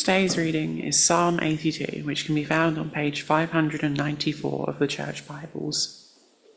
Today's reading is Psalm 82, which can be found on page 594 of the Church Bibles.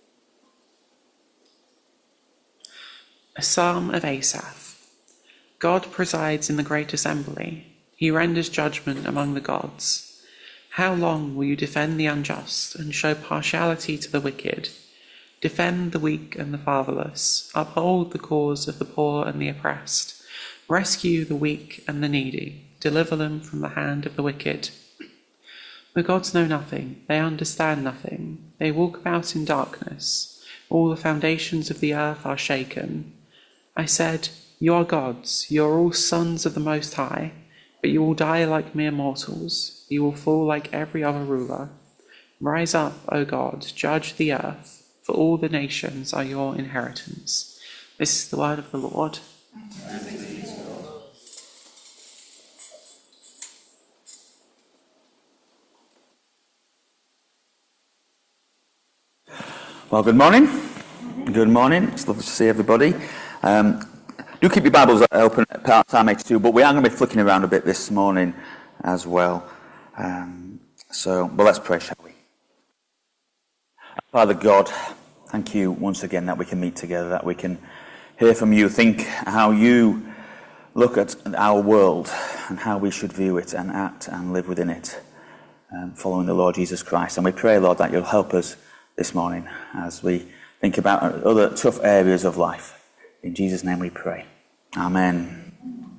A Psalm of Asaph. God presides in the great assembly. He renders judgment among the gods. How long will you defend the unjust and show partiality to the wicked? Defend the weak and the fatherless. Uphold the cause of the poor and the oppressed. Rescue the weak and the needy. Deliver them from the hand of the wicked. The gods know nothing. They understand nothing. They walk about in darkness. All the foundations of the earth are shaken. I said, you are gods. You are all sons of the Most High. But you will die like mere mortals. You will fall like every other ruler. Rise up, O God, judge the earth, for all the nations are your inheritance. This is the word of the Lord. Well, good morning. Good morning. It's lovely to see everybody. Do keep your Bibles open at Psalm 82, but we are going to be flicking around a bit this morning as well. But let's pray, shall we? Father God, thank you once again that we can meet together, that we can hear from you, think how you look at our world and how we should view it and act and live within it, following the Lord Jesus Christ. And we pray, Lord, that you'll help us this morning as we think about other tough areas of life. In Jesus' name we pray. Amen.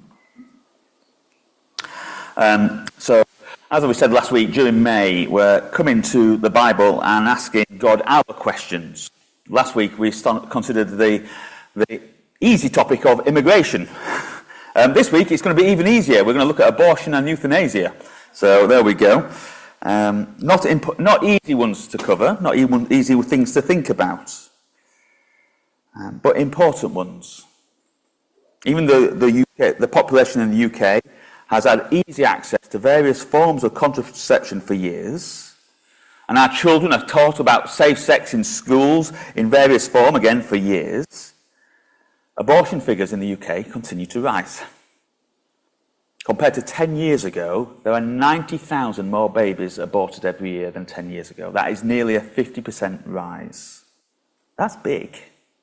So, as we said last week, during May, we're coming to the Bible and asking God our questions. Last week we considered the easy topic of immigration. This week it's going to be even easier. We're going to look at abortion and euthanasia. So there we go. Not easy ones to cover, not even easy things to think about, but important ones. Even the UK, the population in the UK has had easy access to various forms of contraception for years, and our children are taught about safe sex in schools in various forms, again for years. Abortion figures in the UK continue to rise. Compared to 10 years ago, there are 90,000 more babies aborted every year than 10 years ago. That is nearly a 50% rise. That's big.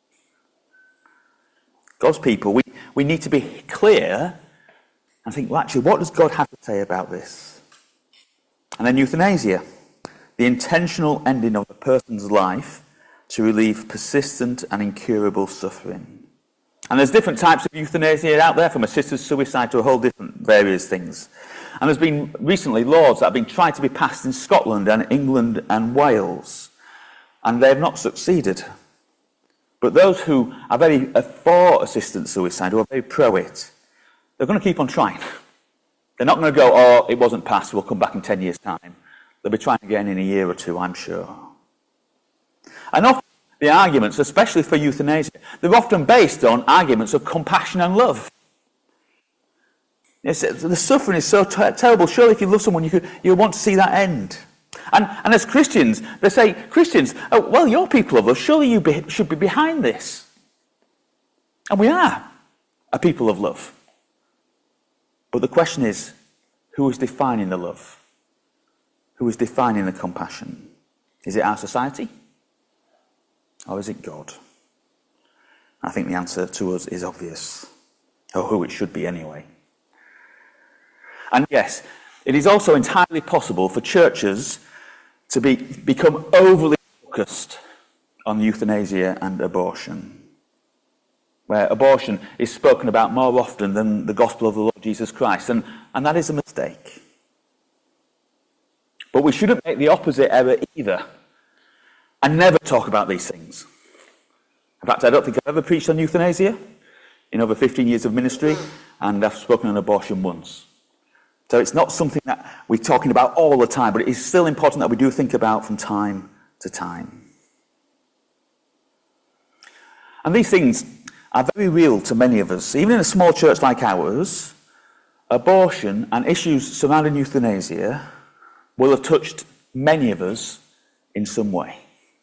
God's people, we need to be clear and think, well, actually, what does God have to say about this? And then euthanasia, the intentional ending of a person's life to relieve persistent and incurable suffering. And there's different types of euthanasia out there, from assisted suicide to a whole different various things. And there's been recently laws that have been tried to be passed in Scotland and England and Wales, and they have not succeeded. But those who are very for assisted suicide, who are very pro it, they're going to keep on trying. They're not going to go, oh, it wasn't passed, we'll come back in 10 years' time. They'll be trying again in a year or two, I'm sure. And often the arguments, especially for euthanasia, they're often based on arguments of compassion and love. Yes, the suffering is so terrible. Surely if you love someone, you want to see that end. And as Christians, they say, Christians, oh, well, you're people of love. Surely you should be behind this. And we are a people of love. But the question is, who is defining the love? Who is defining the compassion? Is it our society? Or is it God? I think the answer to us is obvious, or who it should be anyway. And yes, it is also entirely possible for churches to become overly focused on euthanasia and abortion, where abortion is spoken about more often than the gospel of the Lord Jesus Christ, and that is a mistake. But we shouldn't make the opposite error either, and never talk about these things. In fact, I don't think I've ever preached on euthanasia in over 15 years of ministry, and I've spoken on abortion once. So it's not something that we're talking about all the time, but it is still important that we do think about from time to time. And these things are very real to many of us. Even in a small church like ours, abortion and issues surrounding euthanasia will have touched many of us in some way.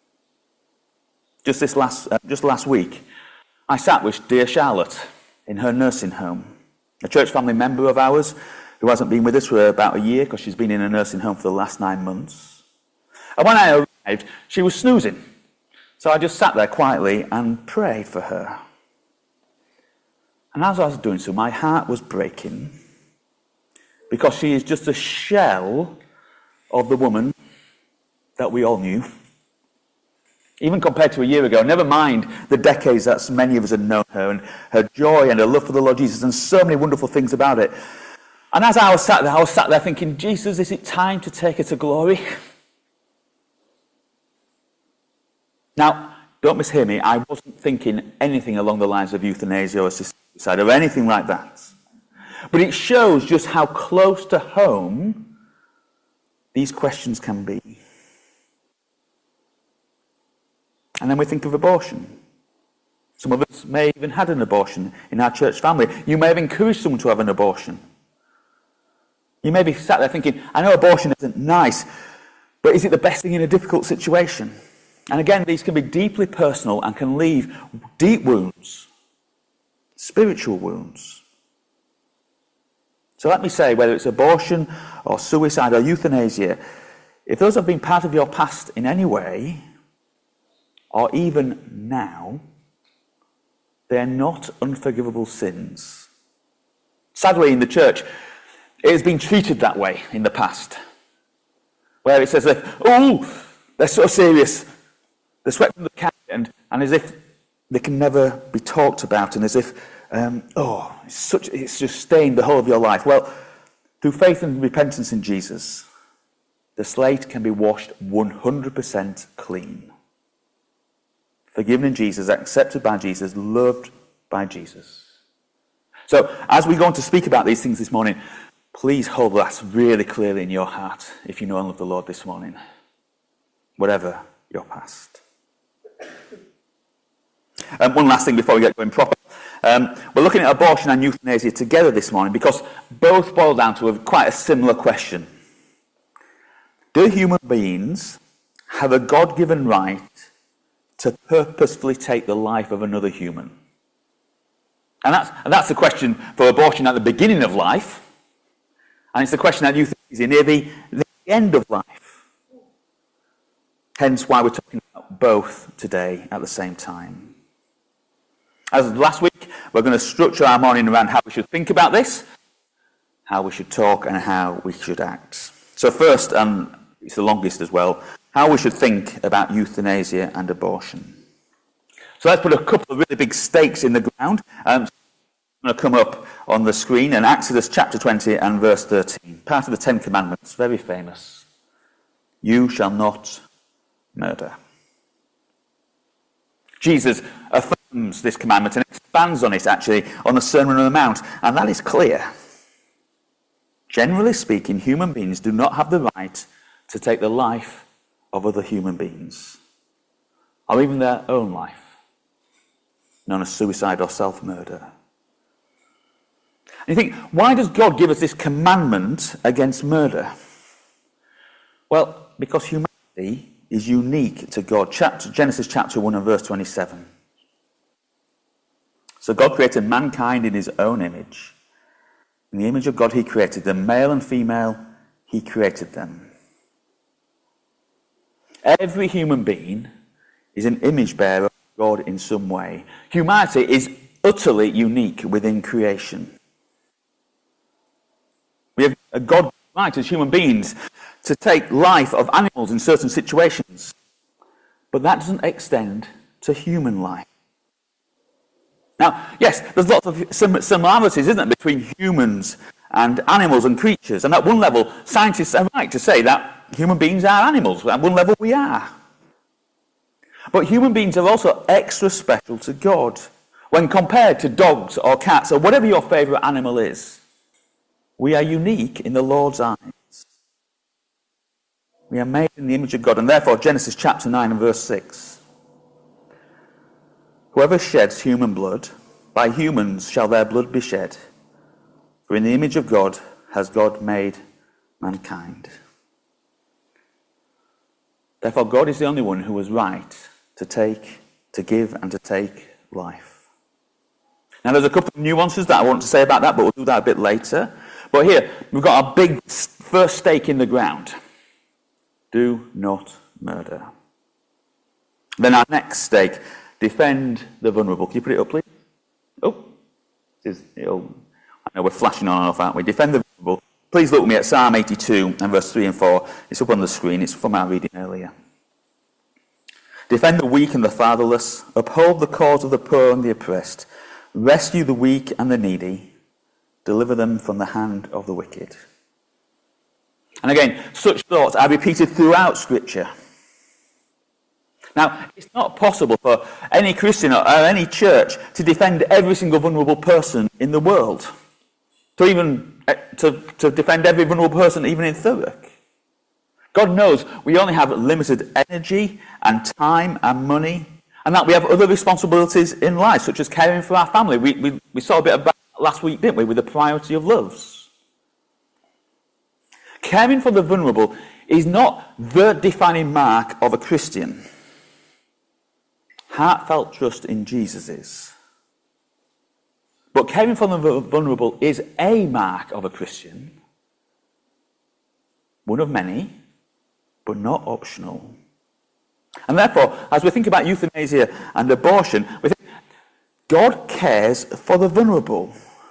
Just last week, I sat with dear Charlotte in her nursing home, a church family member of ours who hasn't been with us for about a year because she's been in a nursing home for the last 9 months. And when I arrived, she was snoozing. So I just sat there quietly and prayed for her. And as I was doing so, my heart was breaking because she is just a shell of the woman that we all knew. Even compared to a year ago, never mind the decades that many of us had known her, and her joy and her love for the Lord Jesus, and so many wonderful things about it. And as I was sat there thinking, Jesus, is it time to take her to glory? Now, don't mishear me, I wasn't thinking anything along the lines of euthanasia or suicide or anything like that. But it shows just how close to home these questions can be. And then we think of abortion. Some of us may have even had an abortion in our church family. You may have encouraged someone to have an abortion. You may be sat there thinking, I know abortion isn't nice, but is it the best thing in a difficult situation? And again, these can be deeply personal and can leave deep wounds, spiritual wounds. So let me say, whether it's abortion or suicide or euthanasia, if those have been part of your past in any way, or even now, they're not unforgivable sins. Sadly, in the church, it has been treated that way in the past, where it says that, oh, they're so serious, they're swept from the carpet, and as if they can never be talked about, and as if, it's just stained the whole of your life. Well, through faith and repentance in Jesus, the slate can be washed 100% clean. Forgiven in Jesus, accepted by Jesus, loved by Jesus. So, as we go on to speak about these things this morning, please hold that really clearly in your heart if you know and love the Lord this morning, whatever your past. One last thing before we get going proper. We're looking at abortion and euthanasia together this morning because both boil down to quite a similar question. Do human beings have a God-given right to purposefully take the life of another human? And that's the question for abortion at the beginning of life. And it's the question that euthanasia near the end of life. Hence why we're talking about both today at the same time. As last week, we're going to structure our morning around how we should think about this, how we should talk, and how we should act. So first, and it's the longest as well, how we should think about euthanasia and abortion. So let's put a couple of really big stakes in the ground. It's going to come up on the screen in Exodus chapter 20 and verse 13. Part of the Ten Commandments, very famous. You shall not murder. Jesus affirms this commandment and expands on it actually on the Sermon on the Mount, and that is clear. Generally speaking, human beings do not have the right to take the life of other human beings, or even their own life, known as suicide or self-murder. And you think, why does God give us this commandment against murder? Well, because humanity is unique to God. Genesis chapter 1 and verse 27. So God created mankind in his own image. In the image of God he created them, male and female, he created them. Every human being is an image bearer of God in some way. Humanity is utterly unique within creation. We have a God right as human beings to take life of animals in certain situations. But that doesn't extend to human life. Now, yes, there's lots of similarities, isn't there, between humans and animals and creatures. And at one level, scientists are right to say that human beings are animals. At one level, we are. But human beings are also extra special to God when compared to dogs or cats or whatever your favourite animal is. We are unique in the Lord's eyes. We are made in the image of God, and therefore Genesis chapter 9 and verse 6. Whoever sheds human blood, by humans shall their blood be shed. For in the image of God has God made mankind. Therefore God is the only one who was right to give and to take life. Now there's a couple of nuances that I want to say about that, but we'll do that a bit later. But here, we've got our big first stake in the ground. Do not murder. Then our next stake, defend the vulnerable. Can you put it up, please? Oh, I know we're flashing on and off, aren't we? Defend the vulnerable. Please look with me at Psalm 82 and verse 3 and 4. It's up on the screen. It's from our reading earlier. Defend the weak and the fatherless. Uphold the cause of the poor and the oppressed. Rescue the weak and the needy. Deliver them from the hand of the wicked. And again, such thoughts are repeated throughout Scripture. Now, it's not possible for any Christian or any church to defend every single vulnerable person in the world. To defend every vulnerable person, even in Thurrock. God knows we only have limited energy and time and money, and that we have other responsibilities in life, such as caring for our family. We saw a bit about that last week, didn't we, with the priority of loves. Caring for the vulnerable is not the defining mark of a Christian. Heartfelt trust in Jesus is. But caring for the vulnerable is a mark of a Christian. One of many, but not optional. And therefore, as we think about euthanasia and abortion, we think God cares for the vulnerable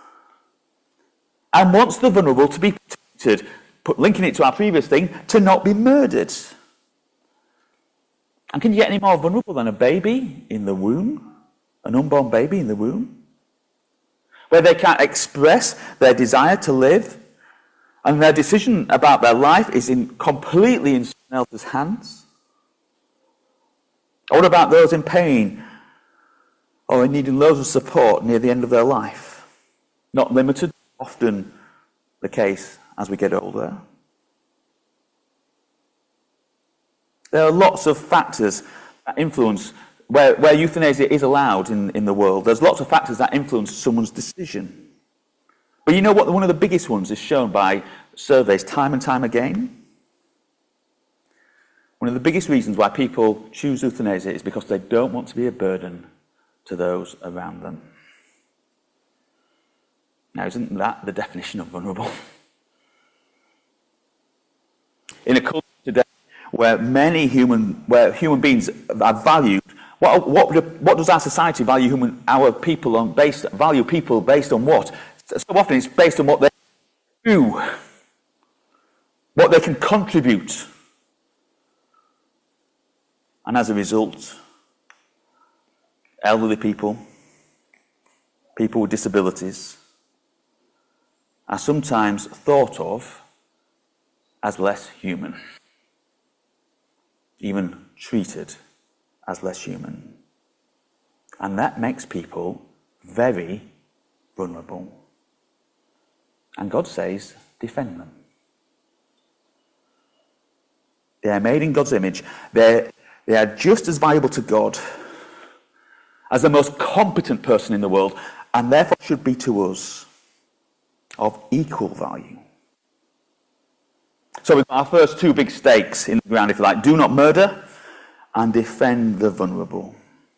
and wants the vulnerable to be protected, linking it to our previous thing, to not be murdered. And can you get any more vulnerable than a baby in the womb? An unborn baby in the womb? Where they can't express their desire to live, and their decision about their life is completely in someone else's hands? Or what about those in pain or in needing loads of support near the end of their life? Not limited, often the case as we get older. There are lots of factors that influence where euthanasia is allowed in the world. There's lots of factors that influence someone's decision. But you know what? One of the biggest ones is shown by surveys time and time again. One of the biggest reasons why people choose euthanasia is because they don't want to be a burden to those around them. Now, isn't that the definition of vulnerable? In a culture today where human beings are valued, what does our society value our people on? Value people based on what? So often it's based on what they do, what they can contribute. And as a result, elderly people, people with disabilities, are sometimes thought of as less human, even treated as less human. And that makes people very vulnerable. And God says, defend them. They are made in God's image. They are just as valuable to God as the most competent person in the world, and therefore should be to us of equal value. So we've got our first two big stakes in the ground, if you like. Do not murder and defend the vulnerable.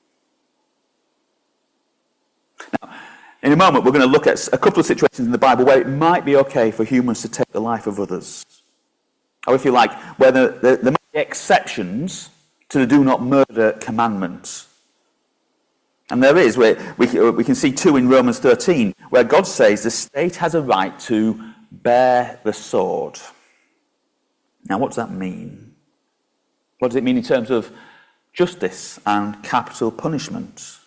Now, in a moment, we're going to look at a couple of situations in the Bible where it might be okay for humans to take the life of others. Or if you like, where there might be exceptions to the do not murder commandment. And there is, we can see two in Romans 13, where God says the state has a right to bear the sword. Now, what does that mean? What does it mean in terms of justice and capital punishment?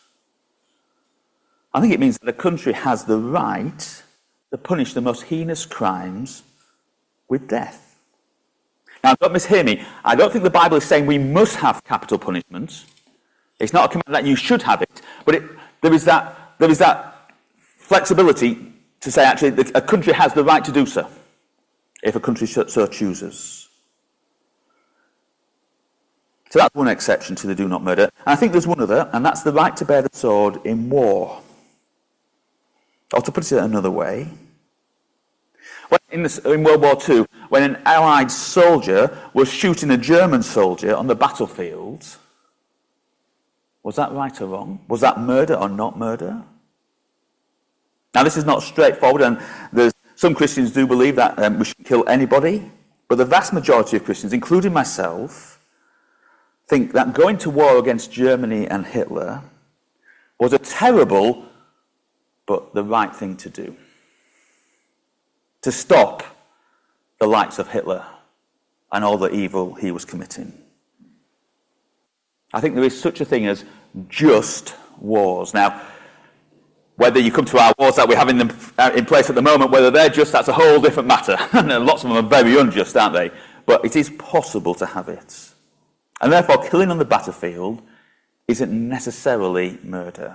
I think it means that a country has the right to punish the most heinous crimes with death. Now, don't mishear me. I don't think the Bible is saying we must have capital punishment. It's not a command that you should have it, but there is that flexibility to say actually that a country has the right to do so, if a country so chooses. So that's one exception to the do not murder. And I think there's one other, and that's the right to bear the sword in war. Or to put it another way, in World War II, when an Allied soldier was shooting a German soldier on the battlefield, was that right or wrong? Was that murder or not murder? Now, this is not straightforward, and there's Some Christians do believe that we shouldn't kill anybody, but the vast majority of Christians, including myself, think that going to war against Germany and Hitler was a terrible but the right thing to do. To stop the likes of Hitler and all the evil he was committing. I think there is such a thing as just wars. Now, whether you come to our wars that we have in place at the moment, whether they're just, that's a whole different matter. And lots of them are very unjust, aren't they? But it is possible to have it. And therefore, killing on the battlefield isn't necessarily murder.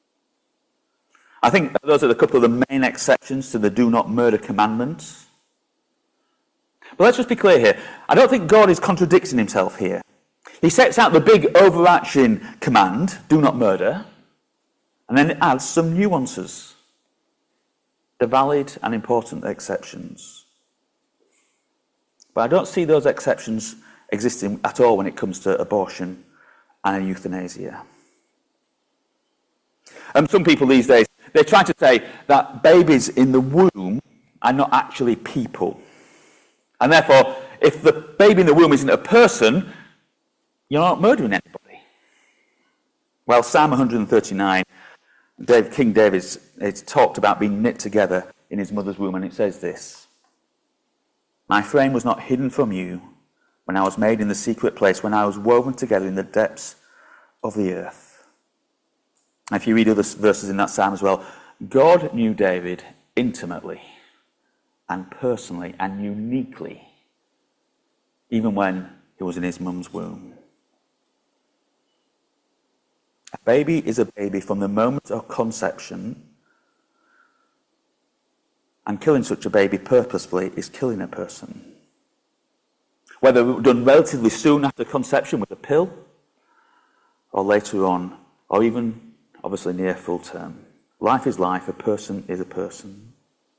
I think those are a couple of the main exceptions to the do not murder commandment. But let's just be clear here. I don't think God is contradicting himself here. He sets out the big overarching command, do not murder, and then it adds some nuances. They're valid and important exceptions. But I don't see those exceptions existing at all when it comes to abortion and euthanasia. Some people these days, they try to say that babies in the womb are not actually people. And therefore, if the baby in the womb isn't a person, you're not murdering anybody. Well, Psalm 139, King David, it's talked about being knit together in his mother's womb, and it says this: "My frame was not hidden from you when I was made in the secret place, when I was woven together in the depths of the earth." If you read other verses in that psalm as well, God knew David intimately and personally and uniquely, even when he was in his mum's womb. A baby is a baby from the moment of conception, and killing such a baby purposefully is killing a person. Whether done relatively soon after conception with a pill, or later on, or even obviously near full term. Life is life, a person is a person.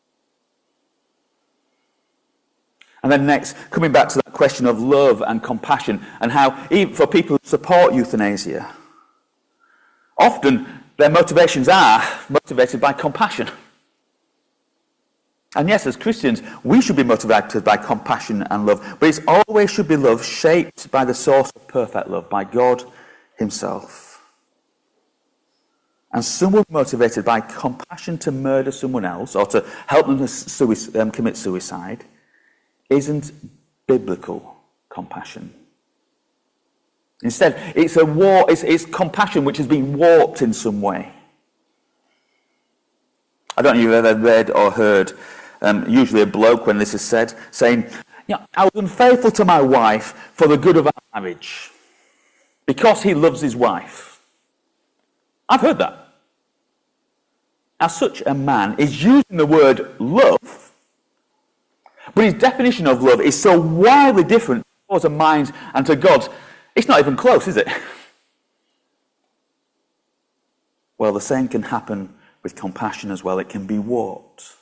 And then next, coming back to that question of love and compassion, and how even for people who support euthanasia, often their motivations are motivated by compassion. And yes, as Christians, we should be motivated by compassion and love, but it always should be love shaped by the source of perfect love, by God himself. And someone motivated by compassion to murder someone else or to help them commit suicide isn't biblical compassion. Instead, it's it's compassion which has been warped in some way. I don't know if you've ever read or heard, usually a bloke when this is said, saying, "I was unfaithful to my wife for the good of our marriage, because he loves his wife." I've heard that. Now, such a man is using the word love, but his definition of love is so wildly different to ours and mine and to God's, it's not even close, is it? Well, the same can happen with compassion as well. It can be warped.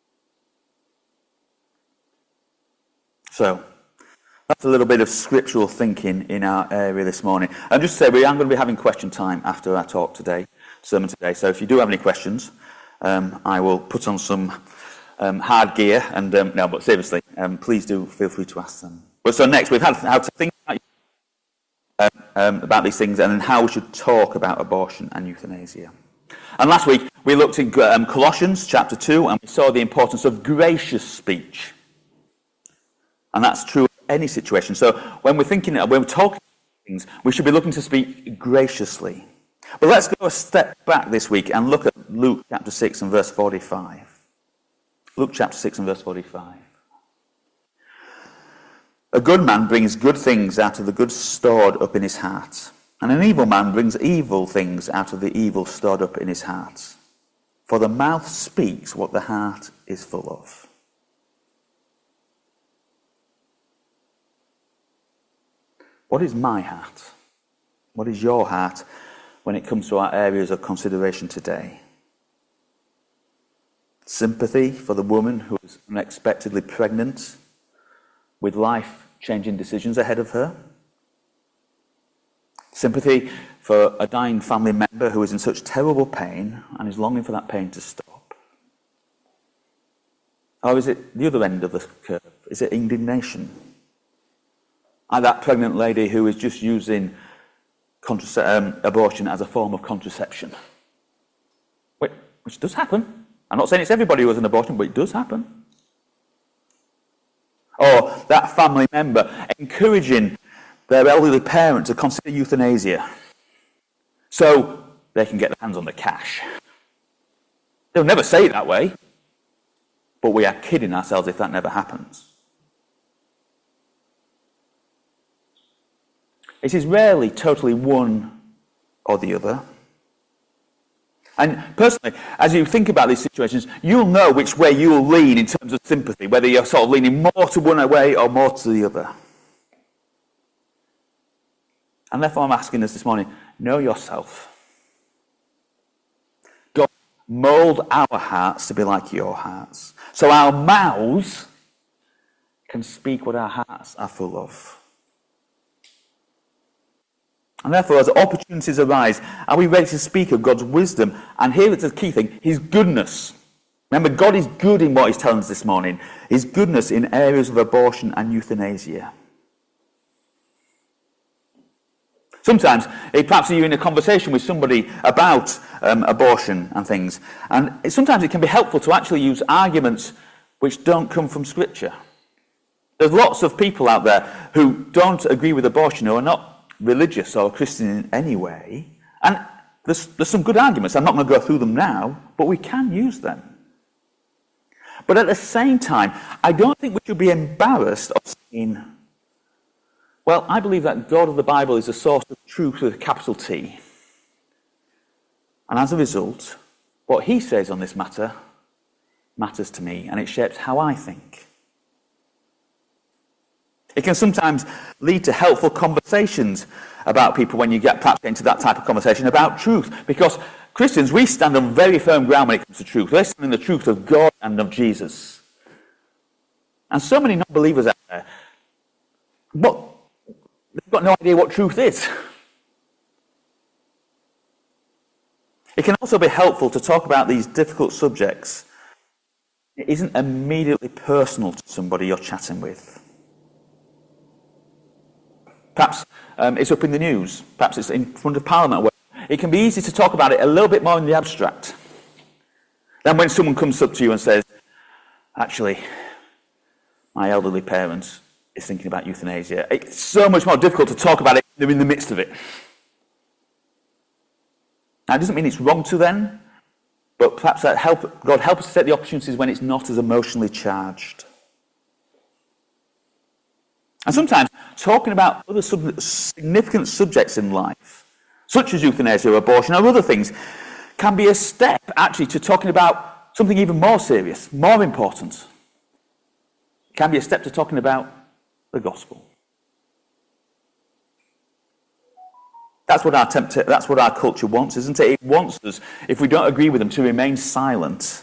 So, that's a little bit of scriptural thinking in our area this morning. And just to say, I'm going to be having question time after our talk today, sermon today. So if you do have any questions, I will put on some hard gear, and no, but seriously, please do feel free to ask them. But so next, we've had how to think about these things, and then how we should talk about abortion and euthanasia. And last week we looked in Colossians chapter 2, and we saw the importance of gracious speech, and that's true of any situation. So when we're talking about things, we should be looking to speak graciously. But let's go a step back this week and look at Luke chapter 6 and verse 45. Luke chapter 6 and verse 45. "A good man brings good things out of the good stored up in his heart, and an evil man brings evil things out of the evil stored up in his heart. For the mouth speaks what the heart is full of." What is my heart? What is your heart when it comes to our areas of consideration today? Sympathy for the woman who is unexpectedly pregnant with life-changing decisions ahead of her? Sympathy for a dying family member who is in such terrible pain and is longing for that pain to stop? Or is it the other end of the curve? Is it indignation? Like that pregnant lady who is just using abortion as a form of contraception. Which does happen. I'm not saying it's everybody who has an abortion, but it does happen. Or that family member encouraging their elderly parent to consider euthanasia so they can get their hands on the cash. They'll never say it that way, but we are kidding ourselves if that never happens. It is rarely totally one or the other. And personally, as you think about these situations, you'll know which way you'll lean in terms of sympathy, whether you're sort of leaning more to one way or more to the other. And therefore I'm asking us this morning, know yourself. God, mould our hearts to be like your hearts, so our mouths can speak what our hearts are full of. And therefore, as opportunities arise, are we ready to speak of God's wisdom? And here it's the key thing, his goodness. Remember, God is good in what he's telling us this morning. His goodness in areas of abortion and euthanasia. Sometimes, perhaps you're in a conversation with somebody about abortion and things, and sometimes it can be helpful to actually use arguments which don't come from Scripture. There's lots of people out there who don't agree with abortion, who are not religious or Christian in any way, and there's some good arguments. I'm not going to go through them now, but we can use them. But at the same time, I don't think we should be embarrassed of saying, well, I believe that God of the Bible is the source of truth with a capital T. And as a result, what he says on this matter matters to me, and it shapes how I think. It can sometimes lead to helpful conversations about people when you get perhaps into that type of conversation about truth. Because Christians, we stand on very firm ground when it comes to truth. They stand in the truth of God and of Jesus. And so many non-believers out there, but they've got no idea what truth is. It can also be helpful to talk about these difficult subjects. It isn't immediately personal to somebody you're chatting with. Perhaps it's up in the news. Perhaps it's in front of Parliament. It can be easy to talk about it a little bit more in the abstract. Then when someone comes up to you and says, actually, my elderly parent is thinking about euthanasia, it's so much more difficult to talk about it when they're in the midst of it. Now, it doesn't mean it's wrong to them, but perhaps God help us to take the opportunities when it's not as emotionally charged. And sometimes talking about other significant subjects in life, such as euthanasia or abortion or other things, can be a step actually to talking about something even more serious, more important. It can be a step to talking about the gospel. That's what our culture wants, isn't it? It wants us, if we don't agree with them, to remain silent.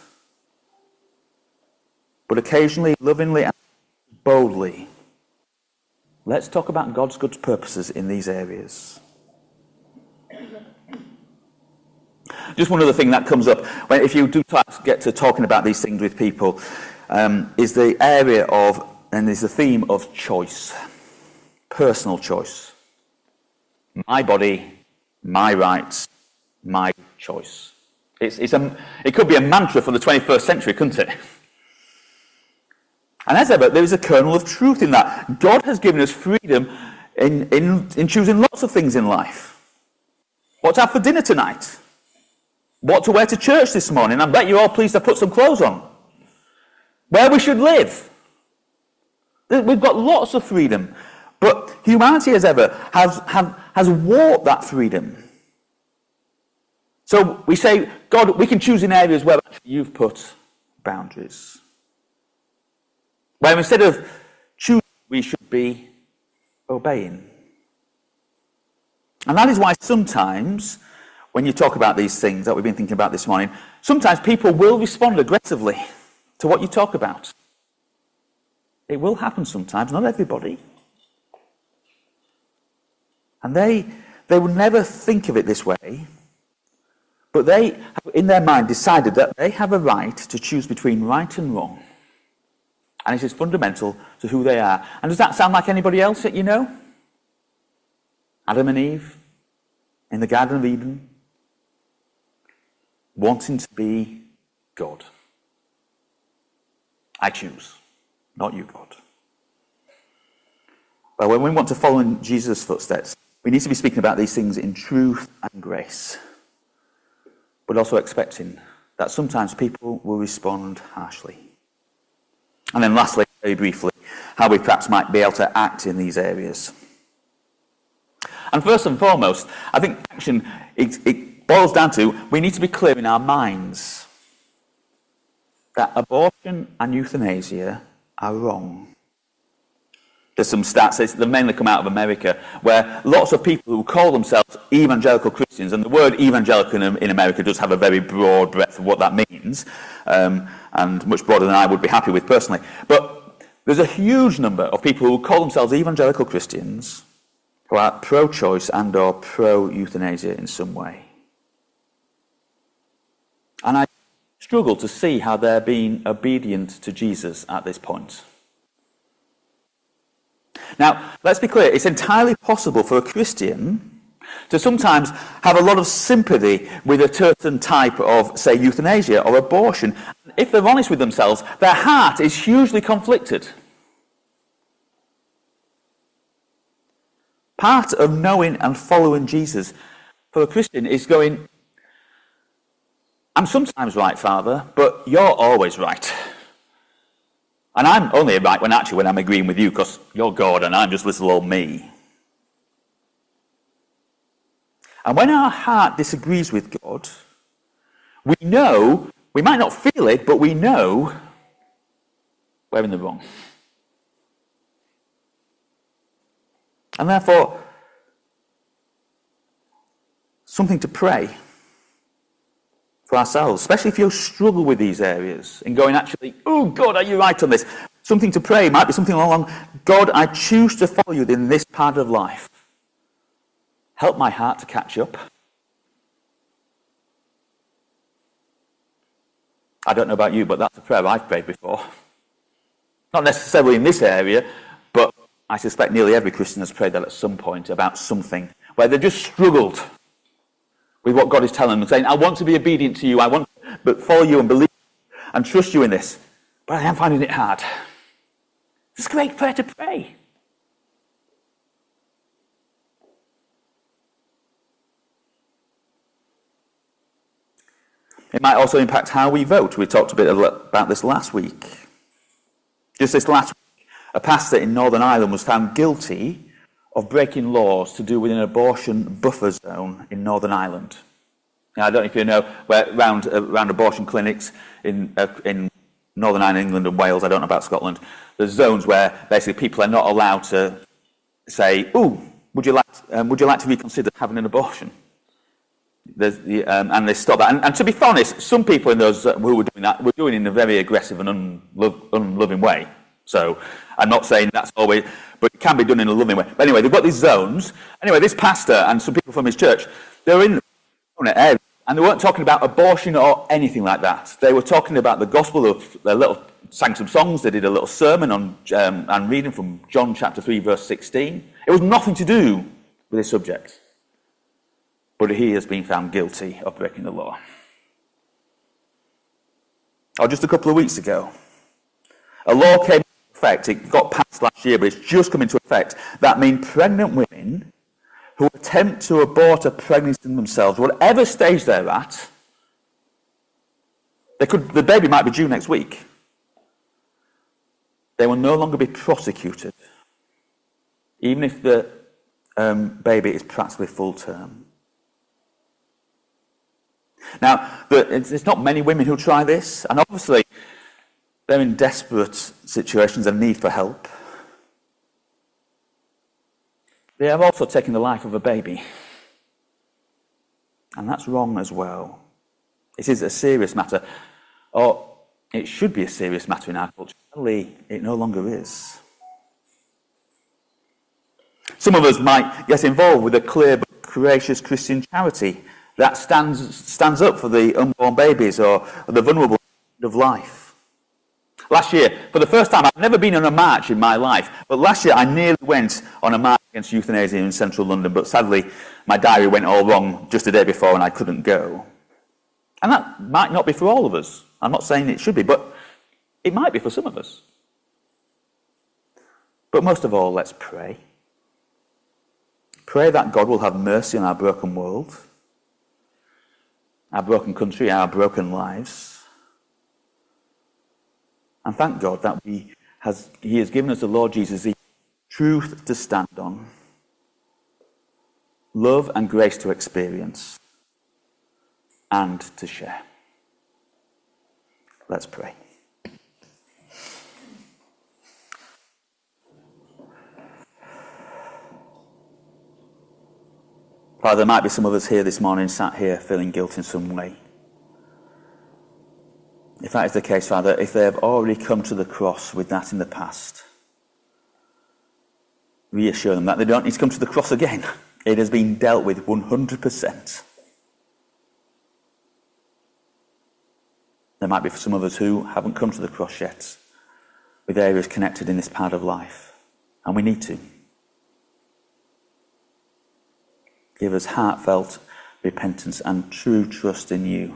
But occasionally, lovingly and boldly, let's talk about God's good purposes in these areas. Just one other thing that comes up, if you do get to talking about these things with people, is the area of, and is the theme of choice. Personal choice. My body, my rights, my choice. It could be a mantra for the 21st century, couldn't it? And as ever, there is a kernel of truth in that. God has given us freedom in choosing lots of things in life. What to have for dinner tonight? What to wear to church this morning? I bet you're all pleased I've put some clothes on. Where we should live. We've got lots of freedom. But humanity, as ever, has warped that freedom. So we say, God, we can choose in areas where actually you've put boundaries. Where instead of choosing, we should be obeying. And that is why sometimes, when you talk about these things that we've been thinking about this morning, sometimes people will respond aggressively to what you talk about. It will happen sometimes, not everybody. And they would never think of it this way, but they have in their mind decided that they have a right to choose between right and wrong. And it is fundamental to who they are. And does that sound like anybody else that you know? Adam and Eve in the Garden of Eden, wanting to be God. I choose, not you, God. But when we want to follow in Jesus' footsteps, we need to be speaking about these things in truth and grace, but also expecting that sometimes people will respond harshly. And then lastly, very briefly, how we perhaps might be able to act in these areas. And first and foremost, I think action, it boils down to, we need to be clear in our minds that abortion and euthanasia are wrong. There's some stats that mainly come out of America, where lots of people who call themselves evangelical Christians, and the word evangelical in America does have a very broad breadth of what that means, and much broader than I would be happy with personally. But there's a huge number of people who call themselves evangelical Christians who are pro-choice and or pro-euthanasia in some way. And I struggle to see how they're being obedient to Jesus at this point. Now, let's be clear, it's entirely possible for a Christian to sometimes have a lot of sympathy with a certain type of, say, euthanasia or abortion. If they're honest with themselves, their heart is hugely conflicted. Part of knowing and following Jesus for a Christian is going, I'm sometimes right, Father, but you're always right. And I'm only right when I'm agreeing with you, because you're God and I'm just little old me. And when our heart disagrees with God, we know, we might not feel it, but we know we're in the wrong. And therefore, something to pray for ourselves, especially if you struggle with these areas, in going, actually, oh God, are you right on this? Something to pray might be something along, God, I choose to follow you in this part of life. Help my heart to catch up. I don't know about you, but that's a prayer I've prayed before. Not necessarily in this area, but I suspect nearly every Christian has prayed that at some point about something where they've just struggled with what God is telling them, saying, I want to be obedient to you, I want to follow you and believe and trust you in this, but I am finding it hard. It's a great prayer to pray. It might also impact how we vote. We talked a bit about this last week. Just this last week, a pastor in Northern Ireland was found guilty of breaking laws to do with an abortion buffer zone in Northern Ireland. Now, I don't know if you know, around abortion clinics in Northern Ireland, England and Wales, I don't know about Scotland, there's zones where basically people are not allowed to say, would you like to reconsider having an abortion? And they stop that. And to be honest, some people in those who were doing that were doing it in a very aggressive and unloving way. So I'm not saying that's always, but it can be done in a loving way. But anyway, they've got these zones. Anyway, this pastor and some people from his church, they were in the area, and they weren't talking about abortion or anything like that. They were talking about the gospel of, sang some songs, they did a little sermon on and reading from John chapter 3, verse 16. It was nothing to do with this subject. But he has been found guilty of breaking the law. Or just a couple of weeks ago, a law came into effect, it got passed last year, but it's just come into effect, that means pregnant women who attempt to abort a pregnancy themselves, whatever stage they're at, the baby might be due next week, they will no longer be prosecuted, even if the baby is practically full term. Now, it's not many women who try this, and obviously they're in desperate situations and need for help. They have also taken the life of a baby, and that's wrong as well. It is a serious matter, or it should be a serious matter in our culture. Sadly, it no longer is. Some of us might get involved with a clear but courageous Christian charity that stands up for the unborn babies or the vulnerable of life. last year, for the first time, I've never been on a march in my life, but last year I nearly went on a march against euthanasia in central London, but sadly my diary went all wrong just the day before and I couldn't go. And that might not be for all of us. I'm not saying it should be, but it might be for some of us. But most of all, let's pray. Pray that God will have mercy on our broken world, our broken country, our broken lives. And thank God that He has given us the Lord Jesus, the truth to stand on, love and grace to experience, and to share. Let's pray. Father, there might be some of us here this morning sat here feeling guilt in some way. If that is the case, Father, if they have already come to the cross with that in the past, reassure them that they don't need to come to the cross again. It has been dealt with 100%. There might be for some of us who haven't come to the cross yet, with areas connected in this part of life, and we need to. Give us heartfelt repentance and true trust in you,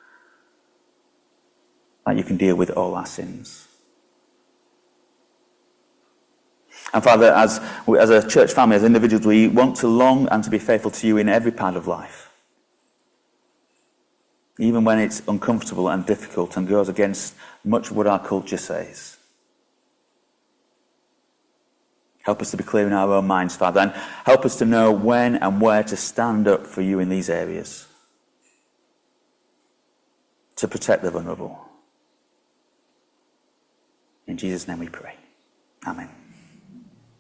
that you can deal with all our sins. And Father, as a church family, as individuals, we want to long and to be faithful to you in every part of life, even when it's uncomfortable and difficult and goes against much of what our culture says. Help us to be clear in our own minds, Father, and help us to know when and where to stand up for you in these areas, to protect the vulnerable. In Jesus' name we pray. Amen.